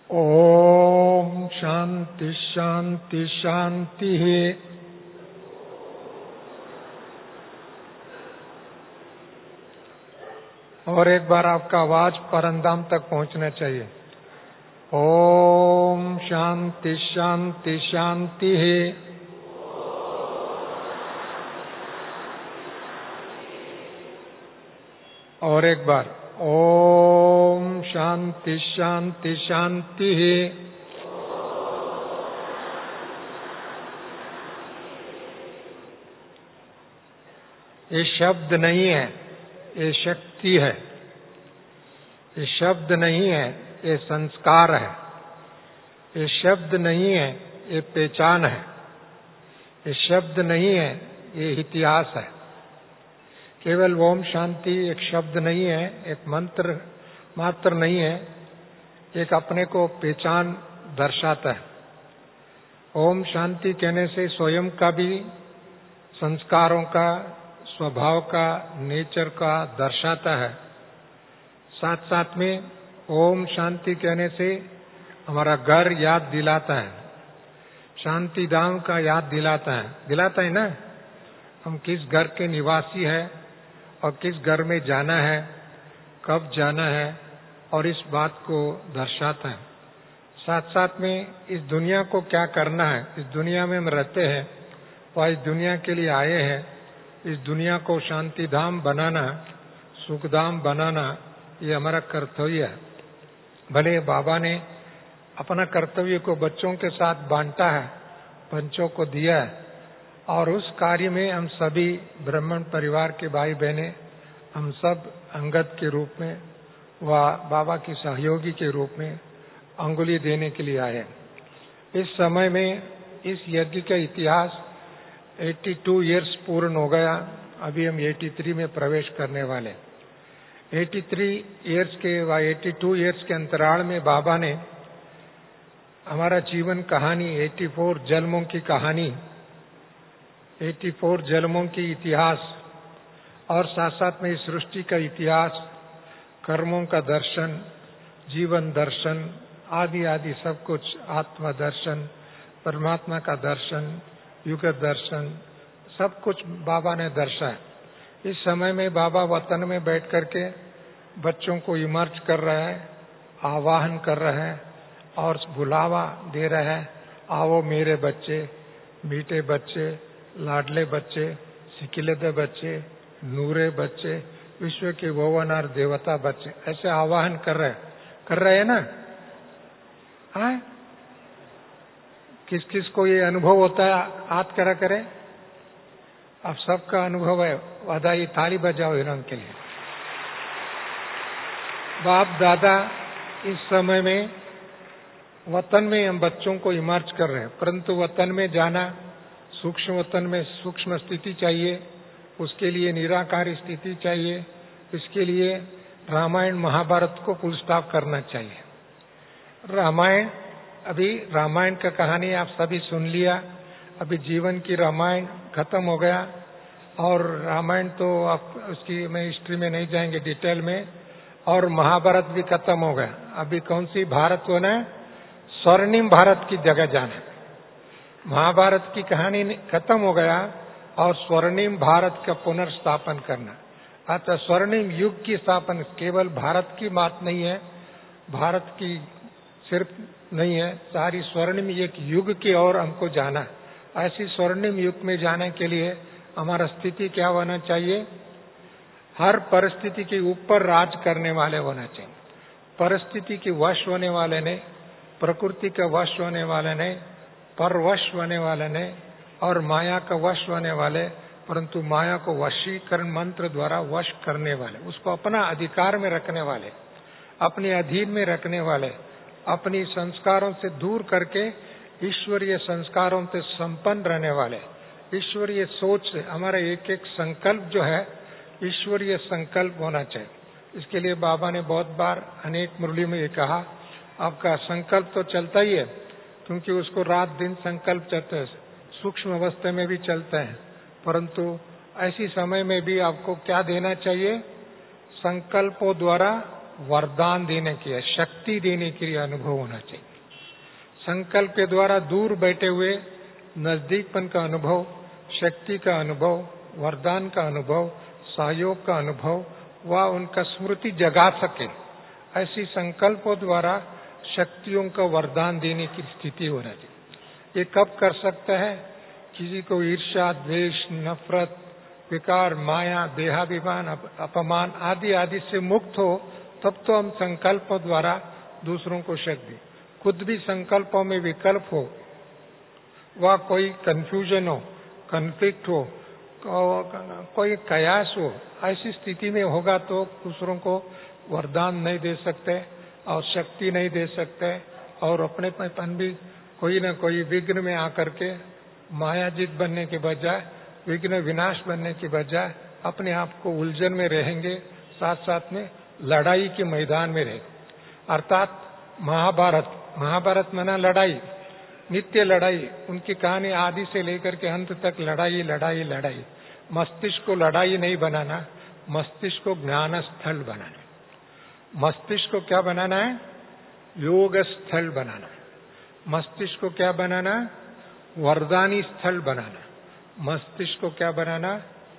ओम शांति शांति शांति। और एक बार आपका आवाज परंदाम तक पहुंचना चाहिए। ओम शांति शांति शांति। और एक बार ओम शांति शांति शांति। ये शब्द नहीं है, ये शक्ति है। ये शब्द नहीं है, ये संस्कार है। ये शब्द नहीं है, ये पहचान है। ये शब्द नहीं है, ये इतिहास है। केवल ओम शांति एक शब्द नहीं है, एक मंत्र मात्र नहीं है, एक अपने को पहचान दर्शाता है। ओम शांति कहने से स्वयं का भी संस्कारों का, स्वभाव का, नेचर का दर्शाता है। साथ साथ में ओम शांति कहने से हमारा घर याद दिलाता है, शांति धाम का याद दिलाता है ना। हम किस घर के निवासी हैं और किस घर में जाना है, कब जाना है, और इस बात को दर्शाता है। साथ साथ में इस दुनिया को क्या करना है, इस दुनिया में हम रहते हैं और इस दुनिया के लिए आए हैं। इस दुनिया को शांति धाम बनाना, सुख धाम बनाना, ये हमारा कर्तव्य है। भले बाबा ने अपना कर्तव्य को बच्चों के साथ बांटा है, बच्चों को दिया है, और उस कार्य में हम सभी ब्राह्मण परिवार के भाई बहने, हम सब अंगद के रूप में व बाबा की सहयोगी के रूप में अंगुली देने के लिए आए। इस समय में इस यज्ञ का इतिहास 82 इयर्स पूर्ण हो गया। अभी हम 83 में प्रवेश करने वाले। 83 इयर्स के व 82 इयर्स के अंतराल में बाबा ने हमारा जीवन कहानी, 84 जन्मों की कहानी, 84 जन्मों की इतिहास, और साथ साथ में इस सृष्टि का इतिहास, कर्मों का दर्शन, जीवन दर्शन, आदि आदि सब कुछ, आत्मा दर्शन, परमात्मा का दर्शन, युग दर्शन, सब कुछ बाबा ने दर्शाया। इस समय में बाबा वतन में बैठ करके बच्चों को इमर्ज कर रहा है, आवाहन कर रहा है और बुलावा दे रहा है। आओ मेरे बच्चे, मीठे बच्चे, लाडले बच्चे, सिकिलते बच्चे, नूरे बच्चे, विश्व के भुवनार देवता बच्चे, ऐसे आवाहन कर रहे हैं ना। हाँ, किस किस को ये अनुभव होता है, हाथ करा करे। अब सबका अनुभव है। बधाई, ताली बजाओ हिरण के लिए। बाप दादा इस समय में वतन में हम बच्चों को इमर्ज कर रहे हैं, परंतु वतन में जाना, सूक्ष्म वतन में सूक्ष्म स्थिति चाहिए, उसके लिए निराकारी स्थिति चाहिए। इसके लिए रामायण महाभारत को फुल स्टॉप करना चाहिए। रामायण, अभी रामायण का कहानी आप सभी सुन लिया। अभी जीवन की रामायण खत्म हो गया, और रामायण तो आप उसकी मैं हिस्ट्री में नहीं जाएंगे डिटेल में, और महाभारत भी खत्म हो गया। अभी कौन सी भारत होना है, स्वर्णिम भारत की जगह जाना है। महाभारत की कहानी खत्म हो गया और स्वर्णिम भारत का पुनर्स्थापन करना। अच्छा, स्वर्णिम युग की स्थापना केवल भारत की बात नहीं है, भारत की सिर्फ नहीं है, सारी स्वर्णिम एक युग की ओर हमको जाना है। ऐसी स्वर्णिम युग में जाने के लिए हमारा स्थिति क्या होना चाहिए, हर परिस्थिति के ऊपर राज करने वाले होना चाहिए। परिस्थिति के वश होने वाले नहीं, प्रकृति का वश होने वाले नहीं, परवश होने वाले नहीं, और माया का वश होने वाले, परंतु माया को वशीकरण मंत्र द्वारा वश करने वाले, उसको अपना अधिकार में रखने वाले, अपने अधीन में रखने वाले, अपनी संस्कारों से दूर करके ईश्वरीय संस्कारों से संपन्न रहने वाले, ईश्वरीय सोच से हमारा एक एक संकल्प जो है ईश्वरीय संकल्प होना चाहिए। इसके लिए बाबा ने बहुत बार अनेक मुरली में ये कहा, आपका संकल्प तो चलता ही है, क्योंकि उसको रात दिन संकल्प चलते हैं, सूक्ष्म अवस्था में भी चलते हैं, परंतु ऐसी समय में भी आपको क्या देना चाहिए, संकल्पों द्वारा वरदान देने की, शक्ति देने के लिए अनुभव होना चाहिए। संकल्प के द्वारा दूर बैठे हुए नजदीकपन का अनुभव, शक्ति का अनुभव, वरदान का अनुभव, सहयोग का अनुभव, वह उनका स्मृति जगा सके, ऐसी संकल्पों द्वारा शक्तियों का वरदान देने की स्थिति होना चाहिए। ये कब कर सकता है? किसी को ईर्ष्या, द्वेष, नफरत, विकार, माया, देहाभिमान, अपमान आदि आदि से मुक्त हो, तब तो हम संकल्पों द्वारा दूसरों को शक्ति। खुद भी संकल्पों में विकल्प हो, वह कोई कंफ्यूजन हो, कन्फ्लिक्ट हो, कोई कयास हो, ऐसी स्थिति में होगा तो दूसरों को वरदान नहीं दे सकते और शक्ति नहीं दे सकते, और अपनेपन भी कोई न कोई विघ्न में आकर के मायाजीत बनने के बजाय, विघ्न विनाश बनने के बजाय अपने आप को उलझन में रहेंगे, साथ साथ में लड़ाई के मैदान में रहेंगे। अर्थात महाभारत माना लड़ाई, नित्य लड़ाई। उनकी कहानी आदि से लेकर के अंत तक लड़ाई लड़ाई लड़ाई। मस्तिष्क को लड़ाई नहीं बनाना, मस्तिष्क को ज्ञान स्थल बनाना। मस्तिष्क को क्या बनाना है? योग स्थल बनाना। मस्तिष्क को क्या बनाना? वरदानी स्थल बनाना। मस्तिष्क को क्या बनाना?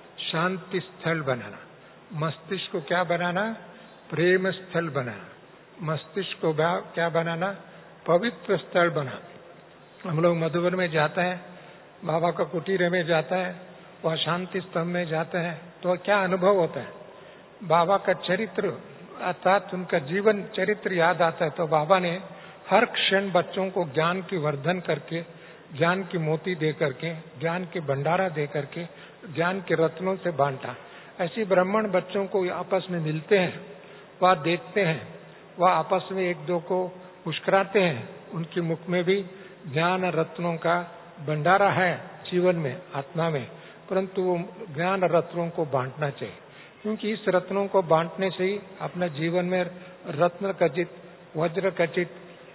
शांति स्थल बनाना। मस्तिष्क को क्या बनाना? प्रेम स्थल बनाना। मस्तिष्क को क्या बनाना? पवित्र स्थल बनाना। हम लोग मधुबन में जाते हैं, बाबा का कुटीर में जाता है, वह शांति स्तंभ में जाते हैं, तो क्या अनुभव होता है? बाबा का चरित्र अर्थात उनका जीवन चरित्र याद आता है। तो बाबा ने हर क्षण बच्चों को ज्ञान की वर्धन करके, ज्ञान की मोती दे करके, ज्ञान के भंडारा दे करके, ज्ञान के रत्नों से बांटा। ऐसे ब्राह्मण बच्चों को आपस में मिलते हैं, वह देखते हैं, वह आपस में एक दो को मुस्कुराते हैं, उनके मुख में भी ज्ञान रत्नों का भंडारा है जीवन में, आत्मा में, परंतु वो ज्ञान रत्नों को बांटना चाहिए, क्योंकि इस रत्नों को बांटने से ही अपने जीवन में रत्न खचित, वज्र खचित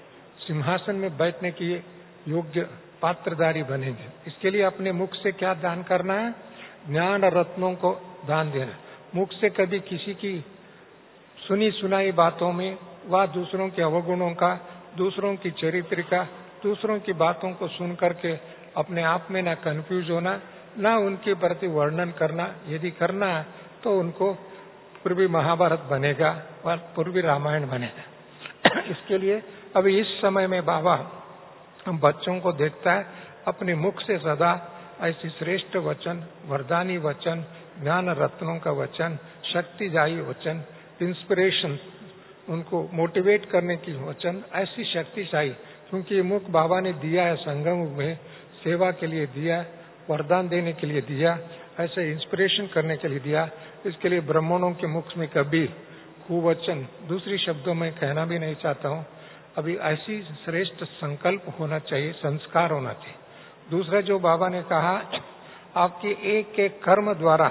सिंहासन में बैठने की योग्य पात्रधारी बनेंगे। इसके लिए अपने मुख से क्या दान करना है? ज्ञान रत्नों को दान देना। मुख से कभी किसी की सुनी सुनाई बातों में व दूसरों के अवगुणों का, दूसरों की चरित्र का, दूसरों की बातों को सुन करके अपने आप में न कंफ्यूज होना, न उनके प्रति वर्णन करना। यदि करना है तो उनको पूर्वी महाभारत बनेगा और पूर्वी रामायण बनेगा। इसके लिए अभी इस समय में बाबा हम बच्चों को देखता है, अपने मुख से सदा ऐसी श्रेष्ठ वचन, वरदानी वचन, ज्ञान रत्नों का वचन, शक्तिदायी वचन, इंस्पिरेशन, उनको मोटिवेट करने की वचन, ऐसी शक्तिशाली, क्योंकि ये मुख बाबा ने दिया है संगम में, सेवा के लिए दिया, वरदान देने के लिए दिया, ऐसे इंस्पिरेशन करने के लिए दिया। इसके लिए ब्राह्मणों के मुख में कभी कुवचन, दूसरी शब्दों में कहना भी नहीं चाहता हूँ, अभी ऐसी श्रेष्ठ संकल्प होना चाहिए, संस्कार होना चाहिए। दूसरा जो बाबा ने कहा, आपके एक एक कर्म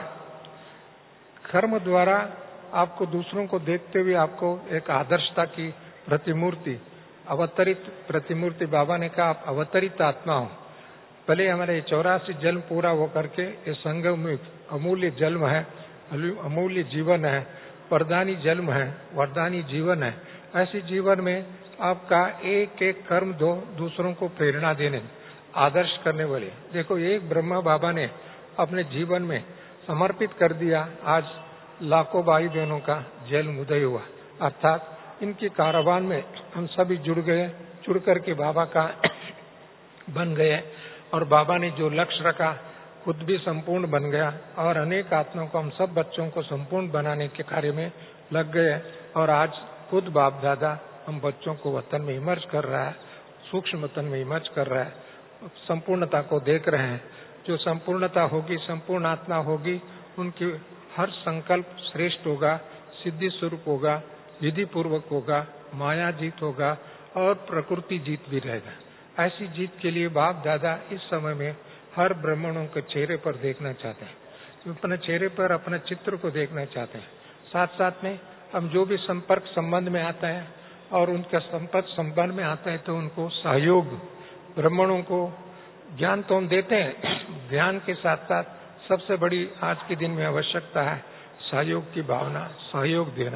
द्वारा आपको दूसरों को देखते हुए आपको एक आदर्शता की प्रतिमूर्ति, अवतरित प्रतिमूर्ति, बाबा ने कहा आप अवतरित आत्मा हो। भले हमारे 84 जन्म पूरा हो करके ये संगम में अमूल्य जन्म है, अमूल्य जीवन है, वरदानी जन्म है, वरदानी जीवन है। ऐसे जीवन में आपका एक एक कर्म दो दूसरों को प्रेरणा देने, आदर्श करने वाले। देखो, एक ब्रह्मा बाबा ने अपने जीवन में समर्पित कर दिया, आज लाखों भाई बहनों का जन्म उदय हुआ। अर्थात इनके कारवान में हम सभी जुड़ गए, जुड़ करके बाबा का बन गए, और बाबा ने जो लक्ष्य रखा खुद भी संपूर्ण बन गया, और अनेक आत्माओं को, हम सब बच्चों को संपूर्ण बनाने के कार्य में लग गए। और आज खुद बाप दादा हम बच्चों को वतन में इमर्ज कर रहा है, सूक्ष्म वतन में इमर्ज कर रहा है, संपूर्णता को देख रहे हैं। जो संपूर्णता होगी, संपूर्ण आत्मा होगी, उनकी हर संकल्प श्रेष्ठ होगा, सिद्धि स्वरूप होगा, विधि पूर्वक होगा, माया जीत होगा और प्रकृति जीत भी रहेगा। ऐसी जीत के लिए बाप दादा इस समय में हर ब्राह्मणों के चेहरे पर देखना चाहते हैं, अपने चेहरे पर अपने चित्र को देखना चाहते हैं। साथ साथ में हम जो भी संपर्क संबंध में आता है और उनका संपर्क संबंध में आता है तो उनको सहयोग, ब्राह्मणों को ज्ञान तो हम देते हैं, ज्ञान के साथ साथ सबसे बड़ी आज के दिन में आवश्यकता है सहयोग की भावना, सहयोग देना।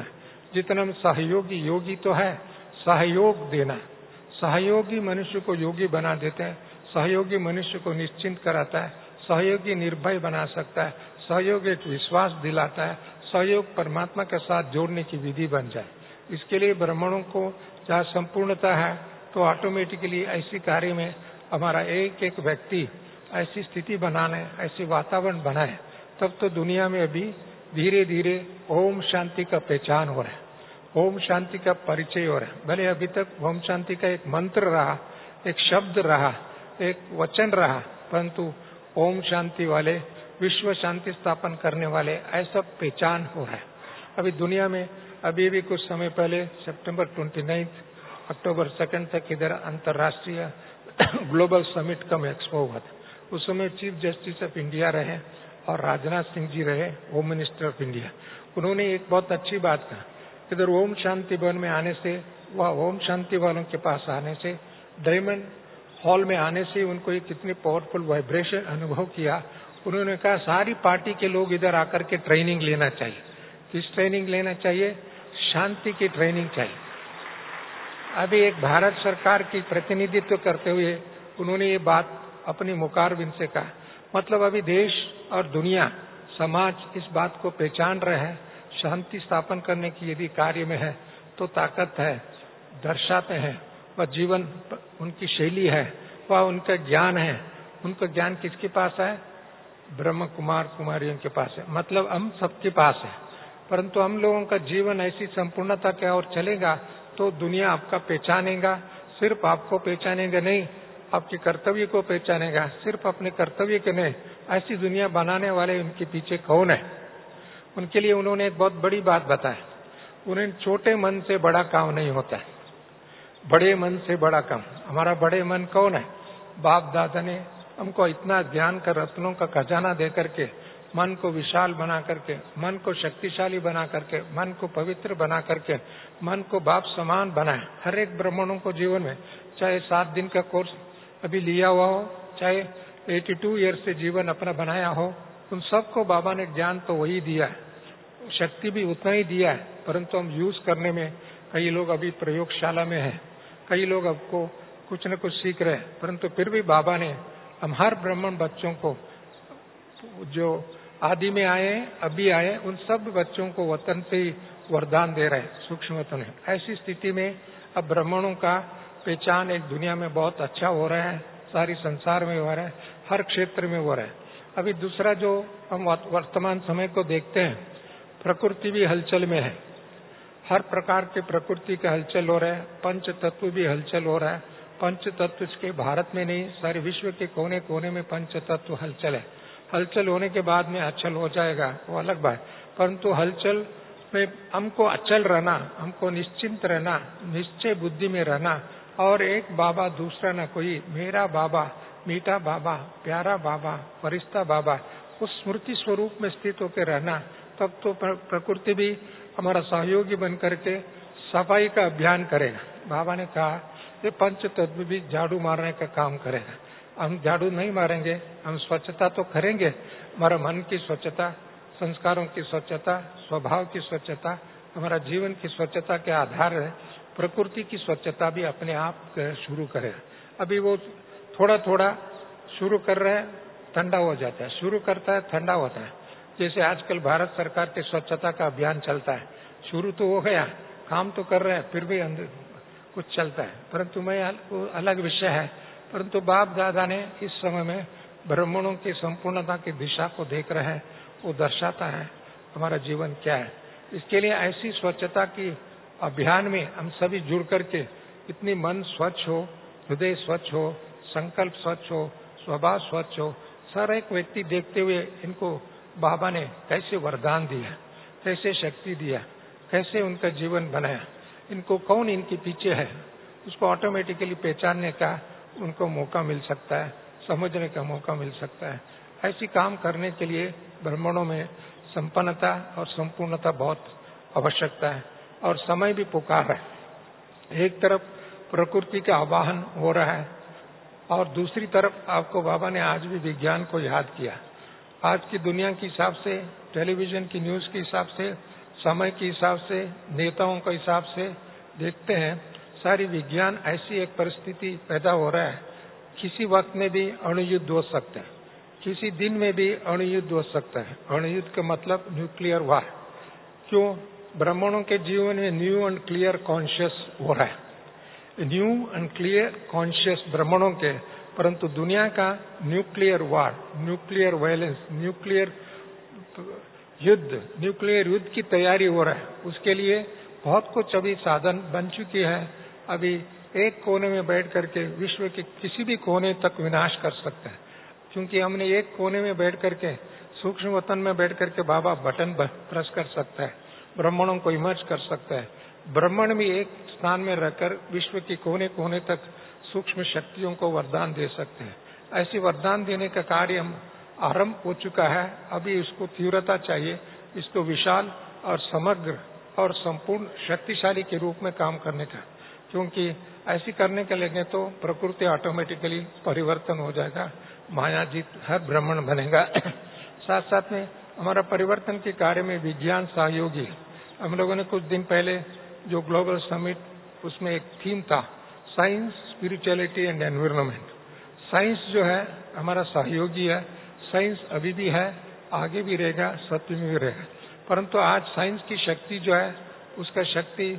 जितना हम सहयोगी, योगी तो है, सहयोग देना। सहयोगी मनुष्य को योगी बना देते हैं, सहयोगी मनुष्य को निश्चिंत कराता है, सहयोगी निर्भय बना सकता है, सहयोग एक विश्वास दिलाता है, सहयोग परमात्मा के साथ जोड़ने की विधि बन जाए। इसके लिए ब्राह्मणों को जहाँ संपूर्णता है तो ऑटोमेटिकली ऐसी कार्य में हमारा एक एक व्यक्ति ऐसी स्थिति बनाने, ऐसी वातावरण बनाए, तब तो दुनिया में अभी धीरे धीरे ओम शांति का पहचान हो रहा है, ओम शांति का परिचय हो रहा है। भले अभी तक ओम शांति का एक मंत्र रहा, एक शब्द रहा, एक वचन रहा, परंतु ओम शांति वाले, विश्व शांति स्थापन करने वाले ऐसा पहचान हो रहा है अभी दुनिया में। अभी भी कुछ समय पहले सितंबर 29 अक्टूबर 2 तक इधर अंतर्राष्ट्रीय ग्लोबल समिट कम एक्सपो हुआ था। उस समय चीफ जस्टिस ऑफ इंडिया रहे और राजनाथ सिंह जी रहे होम मिनिस्टर ऑफ इंडिया। उन्होंने एक बहुत अच्छी बात कहा, इधर ओम शांति भवन में आने से, वह ओम शांति वालों के पास आने से, डायमंड हॉल में आने से उनको एक कितनी पावरफुल वाइब्रेशन अनुभव किया। उन्होंने कहा सारी पार्टी के लोग इधर आकर के ट्रेनिंग लेना चाहिए। किस ट्रेनिंग लेना चाहिए? शांति की ट्रेनिंग चाहिए। अभी एक भारत सरकार की प्रतिनिधित्व करते हुए उन्होंने ये बात अपनी मुखारबिंद से कहा। मतलब अभी देश और दुनिया, समाज इस बात को पहचान रहे हैं, शांति स्थापन करने की यदि कार्य में है तो ताकत है, दर्शाते हैं। वह जीवन उनकी शैली है, वह उनका ज्ञान है। उनका ज्ञान किसके पास है? ब्रह्म कुमार कुमारियों के पास है, मतलब हम सबके पास है। परंतु हम लोगों का जीवन ऐसी संपूर्णता के ओर चलेगा तो दुनिया आपका पहचानेगा। सिर्फ आपको पहचानेगा नहीं, आपके कर्तव्य को पहचानेगा। सिर्फ अपने कर्तव्य के नहीं, ऐसी दुनिया बनाने वाले उनके पीछे कौन है? उनके लिए उन्होंने एक बहुत बड़ी बात बताई। उन्हें छोटे मन से बड़ा काम नहीं होता है, बड़े मन से बड़ा काम। हमारा बड़े मन कौन है? बाप दादा ने हमको इतना ज्ञान का रत्नों का खजाना दे करके मन को विशाल बना करके, मन को शक्तिशाली बना करके, मन को पवित्र बना करके, मन को बाप समान बनाए। हर एक ब्राह्मणों को जीवन में, चाहे 7 दिन का कोर्स अभी लिया हुआ हो, चाहे 82 ईयर्स से जीवन अपना बनाया हो, उन सबको बाबा ने ज्ञान तो वही दिया है, शक्ति भी उतना ही दिया है। परंतु हम यूज करने में, कई लोग अभी प्रयोगशाला में हैं, कई लोग आपको कुछ न कुछ सीख रहे हैं, परंतु फिर भी बाबा ने हम हर ब्राह्मण बच्चों को, जो आदि में आए, अभी आए, उन सब बच्चों को वतन से ही वरदान दे रहे हैं, सूक्ष्म वतन है। ऐसी स्थिति में अब ब्राह्मणों का पहचान एक दुनिया में बहुत अच्छा हो रहा है, सारी संसार में हो रहा है, हर क्षेत्र में हो रहा है। अभी दूसरा जो हम वर्तमान समय को देखते हैं, प्रकृति भी हलचल में है, हर प्रकार के प्रकृति का हलचल हो रहा है, पंच तत्व भी हलचल हो रहा है। पंच तत्व के भारत में नहीं, सारे विश्व के कोने कोने में पंच तत्व हलचल है। हलचल होने के बाद में अचल हो जाएगा, वो अलग बात, परंतु हलचल में हमको अचल रहना, हमको निश्चिंत रहना, निश्चय बुद्धि में रहना, और एक बाबा दूसरा ना कोई, मेरा बाबा, मीठा बाबा, प्यारा बाबा, फरिश्ता बाबा, उस स्मृति स्वरूप में स्थित होकर रहना, तब तो प्रकृति भी हमारा सहयोगी बन करके सफाई का अभियान करेगा। बाबा ने कहा ये पंच तत्व भी झाड़ू मारने का काम करेगा। हम झाड़ू नहीं मारेंगे, हम स्वच्छता तो करेंगे। हमारा मन की स्वच्छता, संस्कारों की स्वच्छता, स्वभाव की स्वच्छता, हमारा जीवन की स्वच्छता के आधार है। प्रकृति की स्वच्छता भी अपने आप शुरू करेगा। अभी वो थोड़ा थोड़ा शुरू कर रहे हैं, ठंडा हो जाता है, शुरू करता है, ठंडा होता है। जैसे आजकल भारत सरकार के स्वच्छता का अभियान चलता है, शुरू तो हो गया, काम तो कर रहे हैं, फिर भी अंदर कुछ चलता है, परंतु मैं अलग विषय है। परंतु बाप दादा ने इस समय में ब्राह्मणों की संपूर्णता की दिशा को देख रहे हैं, वो दर्शाता है हमारा जीवन क्या है। इसके लिए ऐसी स्वच्छता की अभियान में हम सभी जुड़ करके, इतनी मन स्वच्छ हो, हृदय स्वच्छ हो, संकल्प स्वच्छ हो, स्वभाव स्वच्छ हो, हर एक व्यक्ति देखते हुए इनको बाबा ने कैसे वरदान दिया, कैसे शक्ति दिया, कैसे उनका जीवन बनाया, इनको कौन इनके पीछे है, उसको ऑटोमेटिकली पहचानने का उनको मौका मिल सकता है, समझने का मौका मिल सकता है। ऐसी काम करने के लिए ब्राह्मणों में संपन्नता और संपूर्णता बहुत आवश्यकता है, और समय भी पुकार है। एक तरफ प्रकृति का आवाहन हो रहा है, और दूसरी तरफ आपको बाबा ने आज भी विज्ञान को याद किया। आज की दुनिया के हिसाब से, टेलीविजन की न्यूज के हिसाब से समय के हिसाब से, नेताओं के हिसाब से देखते हैं, सारी विज्ञान ऐसी एक परिस्थिति पैदा हो रहा है, किसी वक्त में भी अणुयुद्ध हो सकते हैं, किसी दिन में भी अणुयुद्ध हो सकता है। अणुयुद्ध का मतलब न्यूक्लियर वार। क्यों? ब्राह्मणों के जीवन में न्यू एंड क्लियर कॉन्शियस हो रहा है, न्यू एंड क्लियर कॉन्शियस ब्राह्मणों के, परंतु दुनिया का nuclear war, nuclear violence, nuclear युद्ध की तैयारी हो रहा है। उसके लिए बहुत कुछ अभी साधन बन चुकी है। अभी एक कोने में बैठ करके विश्व के किसी भी कोने तक विनाश कर सकते हैं, क्योंकि हमने एक कोने में बैठ करके, सूक्ष्म वतन में बैठ करके बाबा बटन प्रेस कर सकता है, ब्राह्मणों को इमर्ज कर सकता है। ब्राह्मण भी एक स्थान में रहकर विश्व के कोने कोने तक सूक्ष्म शक्तियों को वरदान दे सकते हैं। ऐसी वरदान देने का कार्य आरंभ हो चुका है। अभी इसको तीव्रता चाहिए, इसको विशाल और समग्र और संपूर्ण शक्तिशाली के रूप में काम करने का, क्योंकि ऐसी करने के लगे तो प्रकृति ऑटोमेटिकली परिवर्तन हो जाएगा, मायाजीत हर ब्राह्मण बनेगा। साथ साथ में हमारा परिवर्तन के कार्य में विज्ञान सहयोगी। हम लोगों ने कुछ दिन पहले जो ग्लोबल समिट, उसमें एक थीम था science, spirituality and environment. Science जो है हमारा सहयोगी है, साइंस अभी भी है, आगे भी रहेगा, सत्य में भी रहेगा। परंतु आज साइंस की शक्ति जो है, उसका शक्ति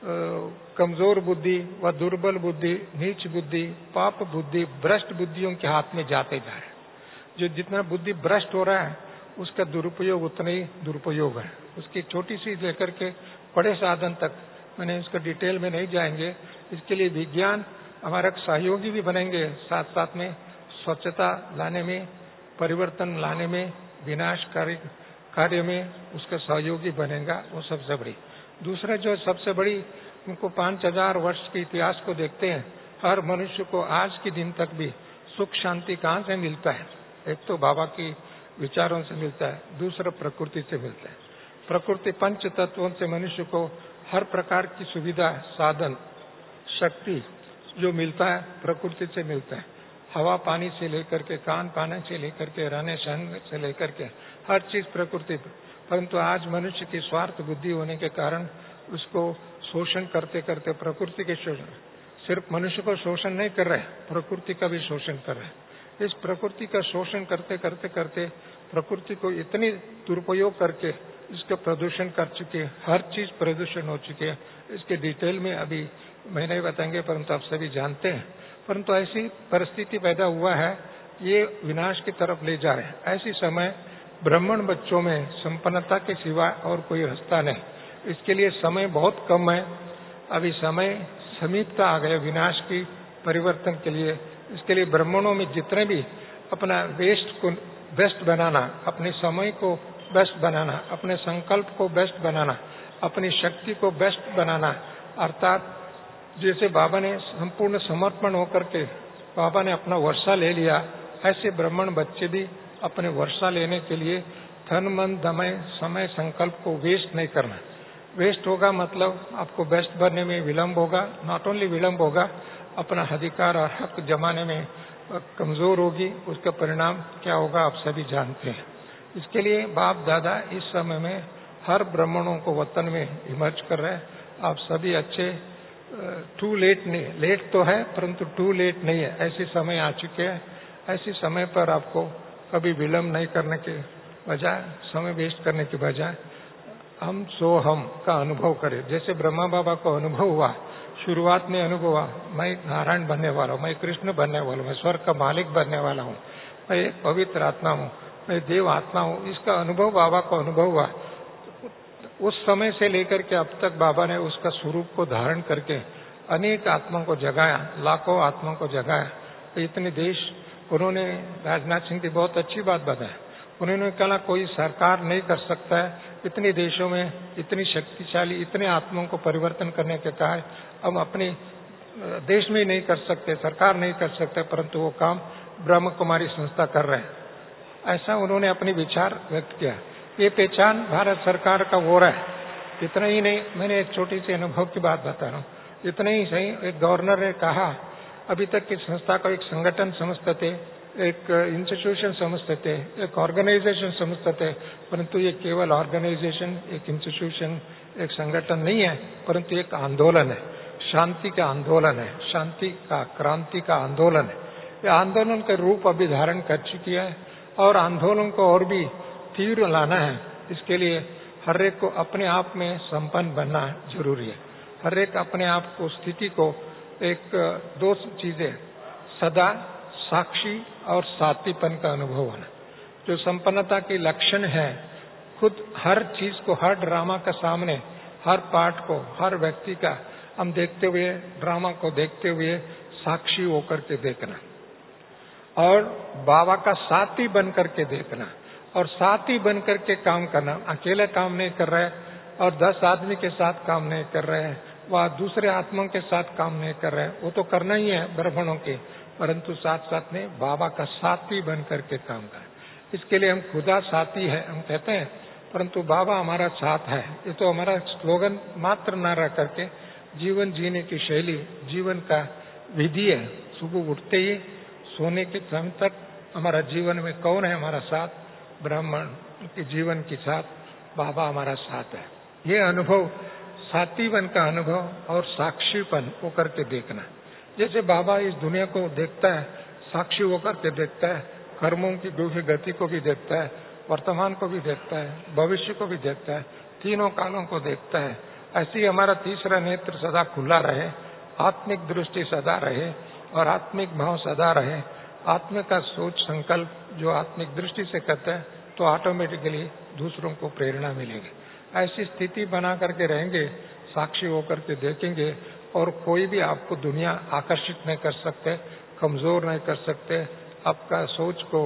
कमजोर बुद्धि व दुर्बल बुद्धि, नीच बुद्धि, पाप बुद्धि, भ्रष्ट बुद्धियों के हाथ में जाते जा रहे हैं। जो जितना बुद्धि भ्रष्ट हो रहा है, उसका दुरुपयोग उतना ही दुरुपयोग है। उसकी छोटी सी लेकर के बड़े साधन तक, मैंने इसका डिटेल में नहीं जाएंगे। इसके लिए विज्ञान हमारा सहयोगी भी बनेंगे, साथ साथ में स्वच्छता लाने में, परिवर्तन लाने में, विनाशकारी कार्य में उसका सहयोगी बनेगा। वो सबसे बड़ी। दूसरा जो सबसे बड़ी, उनको 5000 वर्ष के इतिहास को देखते हैं, हर मनुष्य को आज के दिन तक भी सुख शांति कहाँ से मिलता है? एक तो बाबा की विचारों से मिलता है, दूसरा प्रकृति से मिलता है। प्रकृति पंच तत्वों से मनुष्य को हर प्रकार की सुविधा, साधन, शक्ति जो मिलता है प्रकृति से मिलता है। हवा पानी से लेकर के, कान पाने से लेकर के, रहने सहने से लेकर के हर चीज प्रकृति। परंतु आज मनुष्य की स्वार्थ बुद्धि होने के कारण उसको शोषण करते करते प्रकृति के शोषण, सिर्फ मनुष्य को शोषण नहीं कर रहे, प्रकृति का भी शोषण कर रहे हैं। इस प्रकृति का शोषण करते करते करते प्रकृति को इतनी दुरुपयोग करके इसका प्रदूषण कर चुके, हर चीज प्रदूषण हो चुकी है। इसके डिटेल में अभी मैं नहीं बताएंगे, परंतु आप सभी जानते हैं। परंतु ऐसी परिस्थिति पैदा हुआ है, ये विनाश की तरफ ले जा रहे हैं। ऐसी समय ब्राह्मण बच्चों में संपन्नता के सिवा और कोई रास्ता नहीं। इसके लिए समय बहुत कम है, अभी समय समीपता आ गया विनाश की परिवर्तन के लिए। इसके लिए ब्राह्मणों में जितने भी अपना वेस्ट को बेस्ट बनाना, अपने समय को बेस्ट बनाना, अपने संकल्प को बेस्ट बनाना, अपनी शक्ति को बेस्ट बनाना, अर्थात जैसे बाबा ने संपूर्ण समर्पण होकर के बाबा ने अपना वर्षा ले लिया, ऐसे ब्राह्मण बच्चे भी अपने वर्षा लेने के लिए धन मन दमय समय संकल्प को वेस्ट नहीं करना। वेस्ट होगा मतलब आपको बेस्ट बनने में विलंब होगा। नॉट ओनली विलंब होगा, अपना अधिकार और हक जमाने में कमजोर होगी। उसका परिणाम क्या होगा आप सभी जानते हैं। इसके लिए बाप दादा इस समय में हर ब्राह्मणों को वतन में इमर्ज कर रहे हैं। आप सभी अच्छे, टू लेट नहीं, लेट तो है परंतु टू लेट नहीं है। ऐसे समय आ चुके हैं, ऐसे समय पर आपको कभी विलंब नहीं करने के बजाय, समय वेस्ट करने के बजाय हम सो हम का अनुभव करें। जैसे ब्रह्मा बाबा को अनुभव हुआ, शुरुआत में अनुभव हुआ, मैं नारायण बनने वाला हूँ, मैं कृष्ण बनने वाला हूँ, मैं स्वर्ग का मालिक बनने वाला हूँ, मैं एक पवित्र आत्मा हूँ, मैं देव आत्मा हूँ। इसका अनुभव बाबा को अनुभव हुआ। उस समय से लेकर के अब तक बाबा ने उसका स्वरूप को धारण करके अनेक आत्माओं को जगाया, लाखों आत्माओं को जगाया। तो इतने देश उन्होंने, राजनाथ सिंह की बहुत अच्छी बात बताया, उन्होंने कहा कोई सरकार नहीं कर सकता है, इतने देशों में इतनी शक्तिशाली, इतने आत्माओं को परिवर्तन करने के कार्य हम अपने देश में ही नहीं कर सकते, सरकार नहीं कर सकते, परंतु वो काम ब्रह्म कुमारी संस्था कर रहे हैं। ऐसा उन्होंने अपने विचार व्यक्त किया। ये पहचान भारत सरकार का हो रहा है। इतना ही नहीं, मैंने एक छोटी सी अनुभव की बात बता रहा हूँ। इतना ही सही, एक गवर्नर ने कहा, अभी तक की संस्था को एक संगठन समझते थे, एक इंस्टीट्यूशन समझते थे, एक ऑर्गेनाइजेशन समझते थे, परंतु ये केवल ऑर्गेनाइजेशन, एक इंस्टीट्यूशन, एक संगठन नहीं है, परंतु एक आंदोलन है, शांति का आंदोलन है, शांति का, क्रांति का आंदोलन है। ये आंदोलन का रूप अभी धारण कर चुकी है और आंदोलन को और भी तीव्र लाना है। इसके लिए हर एक को अपने आप में संपन्न बनना जरूरी है। हर एक अपने आप को, स्थिति को, एक दो चीजें, सदा साक्षी और साथीपन का अनुभव होना, जो संपन्नता की लक्षण है। खुद हर चीज को, हर ड्रामा का सामने, हर पाठ को, हर व्यक्ति का हम देखते हुए, ड्रामा को देखते हुए साक्षी होकर के देखना और बाबा का साथी बन करके देखना और साथी बन करके काम करना। अकेले काम नहीं कर रहे और 10 आदमी के साथ काम नहीं कर रहे हैं, वह दूसरे आत्माओं के साथ काम नहीं कर रहे हैं, वो तो करना ही है ब्राह्मणों के, परंतु साथ साथ में बाबा का साथी बन करके काम करें। इसके लिए हम खुदा साथी है हम कहते हैं, परंतु बाबा हमारा साथ है। ये तो हमारा स्लोगन मात्र न रह करके जीवन जीने की शैली, जीवन का विधि है। सुबह उठते ही सोने के समय तक हमारा जीवन में कौन है हमारा साथ? ब्राह्मण के जीवन के साथ बाबा हमारा साथ है। ये अनुभव, साथीपन का अनुभव और साक्षीपन होकर के देखना। जैसे बाबा इस दुनिया को देखता है, साक्षी होकर के देखता है, कर्मों की गूढ़ गति को भी देखता है, वर्तमान को भी देखता है, भविष्य को भी देखता है, तीनों कालों को देखता है। ऐसी हमारा तीसरा नेत्र सदा खुला रहे, आत्मिक दृष्टि सदा रहे और आत्मिक भाव सदा रहे। आत्म का सोच संकल्प जो आत्मिक दृष्टि से करते हैं तो ऑटोमेटिकली दूसरों को प्रेरणा मिलेगी। ऐसी स्थिति बना करके रहेंगे, साक्षी होकर के देखेंगे और कोई भी आपको दुनिया आकर्षित नहीं कर सकते, कमजोर नहीं कर सकते, आपका सोच को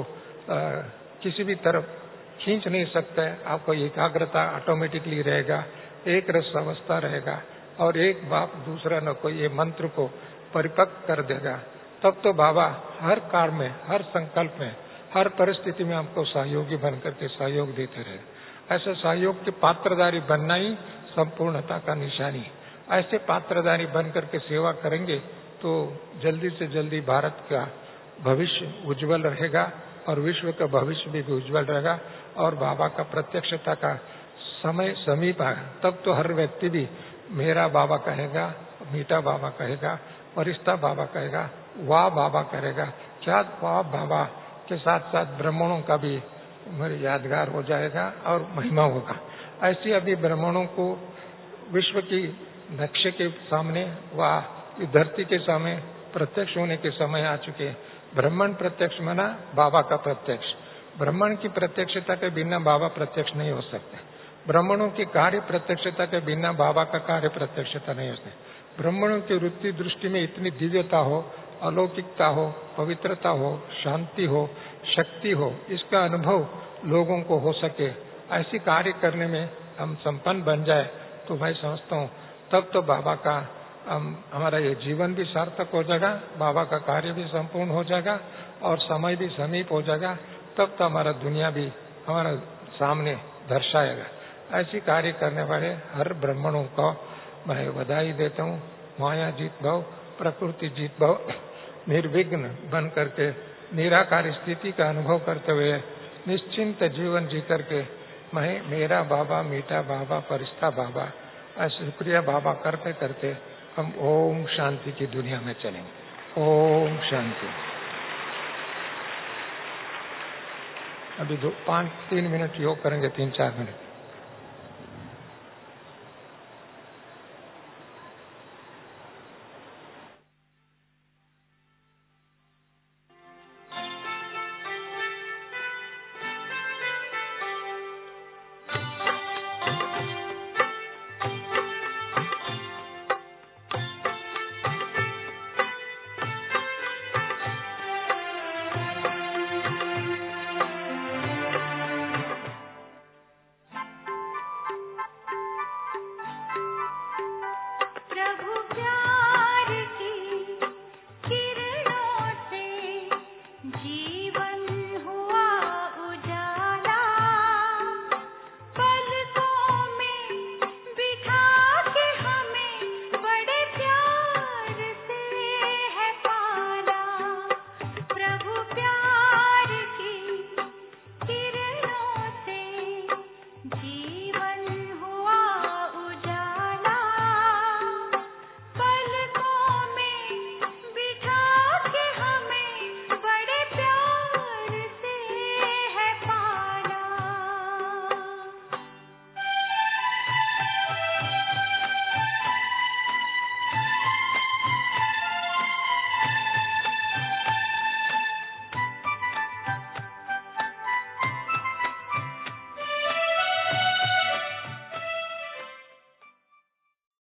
किसी भी तरफ खींच नहीं सकते। आपको एकाग्रता ऑटोमेटिकली रहेगा, एक रस अवस्था रहेगा और एक बाप दूसरा न कोई ये मंत्र को परिपक्व कर देगा। तब तो बाबा हर कार्य में, हर संकल्प में, हर परिस्थिति में आपको सहयोगी बन करके सहयोग देते रहे। ऐसे सहयोग के पात्रधारी बनना ही संपूर्णता का निशानी। ऐसे पात्रधारी बन करके सेवा करेंगे तो जल्दी से जल्दी भारत का भविष्य उज्जवल रहेगा और विश्व का भविष्य भी उज्जवल रहेगा और बाबा का प्रत्यक्षता का समय समीप है। तब तो हर व्यक्ति भी मेरा बाबा कहेगा, मीठा बाबा कहेगा, फरिश्ता बाबा कहेगा, वाह बाबा करेगा। क्या वाह बाबा के साथ साथ ब्राह्मणों का भी यादगार हो जाएगा और महिमा होगा। ऐसी अभी ब्राह्मणों को विश्व की नक्शे के सामने व धरती के सामने प्रत्यक्ष होने के समय आ चुके। ब्राह्मण प्रत्यक्ष माना बाबा का प्रत्यक्ष। ब्राह्मण की प्रत्यक्षता के बिना बाबा प्रत्यक्ष नहीं हो सकते। ब्राह्मणों की कार्य प्रत्यक्षता के बिना बाबा का कार्य प्रत्यक्षता नहीं हो सकती। ब्राह्मणों की वृत्ति दृष्टि में इतनी दिव्यता हो, अलौकिकता हो, पवित्रता हो, शांति हो, शक्ति हो, इसका अनुभव लोगों को हो सके, ऐसी कार्य करने में हम संपन्न बन जाए तो मैं समझता हूँ तब तो बाबा का हमारा ये जीवन भी सार्थक हो जाएगा, बाबा का कार्य भी संपूर्ण हो जाएगा और समय भी समीप हो जाएगा। तब तो हमारा दुनिया भी हमारा सामने दर्शाएगा। ऐसी कार्य करने वाले हर ब्राह्मणों को मैं बधाई देता हूँ। माया जीत भव, प्रकृति जीत भव, निर्विघ्न बन करके निराकार स्थिति का अनुभव करते हुए निश्चिंत जीवन जी करके मैं मेरा बाबा, मीठा बाबा, फरिश्ता बाबा, शुक्रिया बाबा करते करते हम ओम शांति की दुनिया में चलेंगे। ओम शांति। अभी 3 मिनट योग करेंगे, 3-4 मिनट।